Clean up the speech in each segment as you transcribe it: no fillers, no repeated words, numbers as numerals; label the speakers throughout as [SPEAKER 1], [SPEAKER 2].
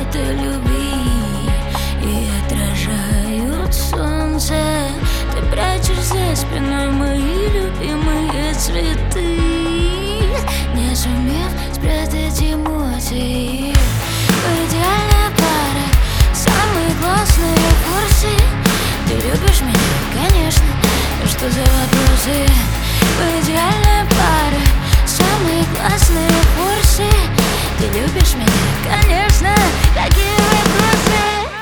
[SPEAKER 1] ответы любви и отражают солнце. Ты прячешь за спиной мои любимые цветы, не сумев спрятать эмоции. Вы идеальная пара, самые классные курсы. Ты любишь меня, конечно, но что за вопросы? Вы идеальная пара, самые классные курсы. Ты любишь меня, конечно, какие вопросы?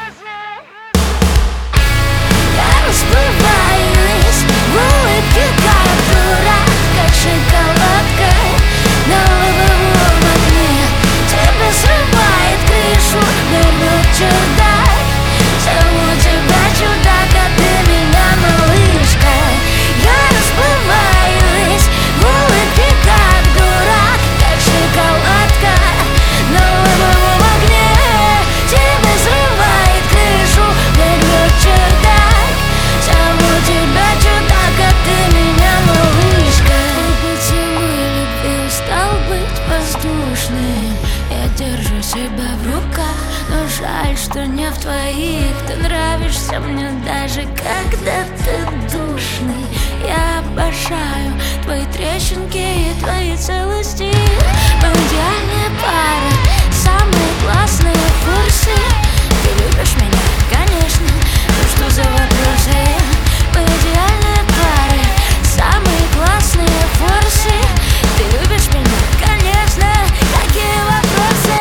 [SPEAKER 1] Я расплываюсь в улыбке, как дурак, как шоколадка на лобовом окне. Тебя срывает крышу, вернет чердак. Зову тебя чудак, а ты меня малышка. Я расплываюсь в улыбке, как дурак, как шоколадка на лобовом окне. Тебя срывает крышу, вернет чердак. Зову тебя чудак, а ты меня малышка. Твой поцелуй любви стал быть воздушным. Я держу себя в руках, но жаль, что не в твоих. Ты нравишься мне даже когда ты душный. Я обожаю твои трещинки и твои целости. Мы идеальная пара, самые классные курсы. Ты любишь меня, конечно, ну что за вопросы? Мы идеальная пара, самые классные курсы. Ты любишь меня, конечно, какие вопросы?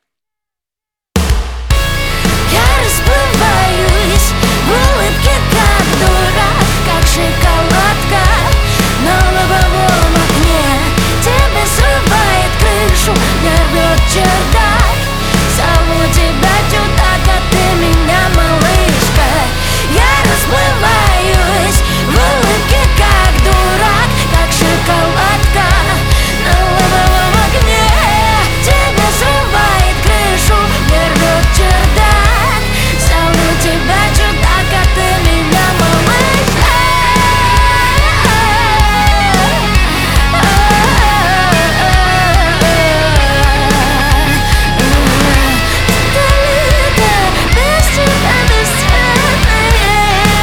[SPEAKER 1] Я расплываюсь в улыбке, как дурак, как шоколадка на лобовом окне. Тебя срывает крышу, не рвет чердак. Зову тебя чудак, а ты меня малышка. Я расплываюсь в улыбке, как дурак, как шоколадка на лобовом окне. Тебя срывает крышу, не рвет чердак. Зову тебя чудак, а ты меня малышка. Без тебя бесцветные.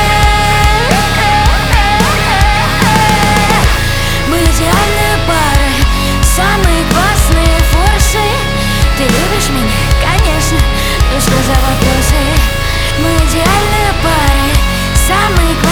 [SPEAKER 1] Мы идеальная пара, самые классные форсы. Ты любишь меня, конечно, ну что за вопросы? Мы идеальная пара, самые